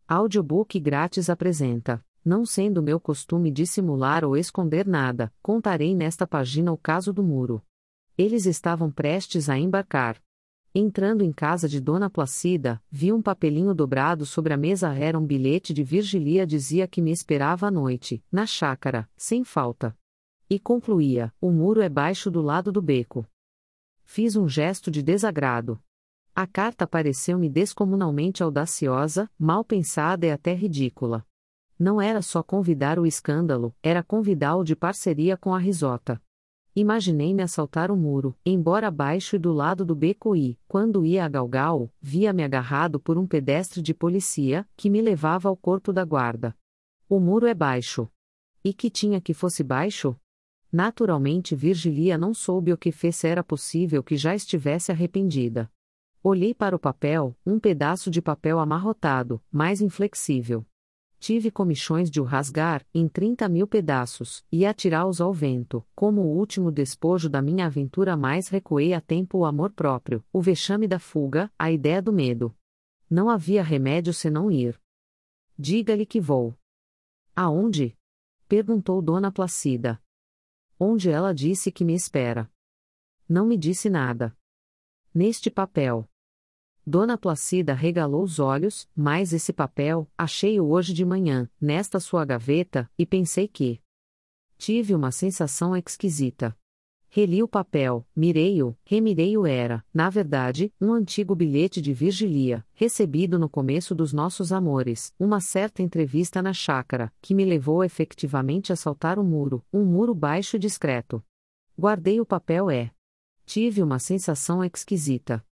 Audiobook grátis apresenta: Não sendo meu costume dissimular ou esconder nada, contarei nesta página o caso do muro. Eles estavam prestes a embarcar. Entrando em casa de Dona Placida, vi um papelinho dobrado sobre a mesa. Era um bilhete de Virgilia, dizia que me esperava à noite, na chácara, sem falta. E concluía: o muro é baixo do lado do beco. Fiz um gesto de desagrado. A carta pareceu-me descomunalmente audaciosa, mal pensada e até ridícula. Não era só convidar o escândalo, era convidá-lo de parceria com a risota. Imaginei-me assaltar o muro, embora baixo e do lado do beco e, quando ia a galgá-lo, via-me agarrado por um pedestre de polícia, que me levava ao corpo da guarda. O muro é baixo. E que tinha que fosse baixo? Naturalmente Virgilia não soube o que fez, se era possível que já estivesse arrependida. Olhei para o papel, um pedaço de papel amarrotado, mas inflexível. Tive comichões de o rasgar, em 30.000 pedaços, e atirá-los ao vento, como o último despojo da minha aventura. Mais recuei a tempo o amor próprio, o vexame da fuga, a ideia do medo. Não havia remédio senão ir. Diga-lhe que vou. Aonde? Perguntou Dona Placida. Onde ela disse que me espera. Não me disse nada. Neste papel. Dona Placida regalou os olhos. Mas esse papel, achei-o hoje de manhã, nesta sua gaveta, e pensei que... Tive uma sensação esquisita. Reli o papel, mirei-o, remirei-o. Era, na verdade, um antigo bilhete de Virgilia, recebido no começo dos nossos amores, uma certa entrevista na chácara, que me levou efetivamente a saltar o muro, um muro baixo e discreto. Guardei o papel. Tive uma sensação esquisita.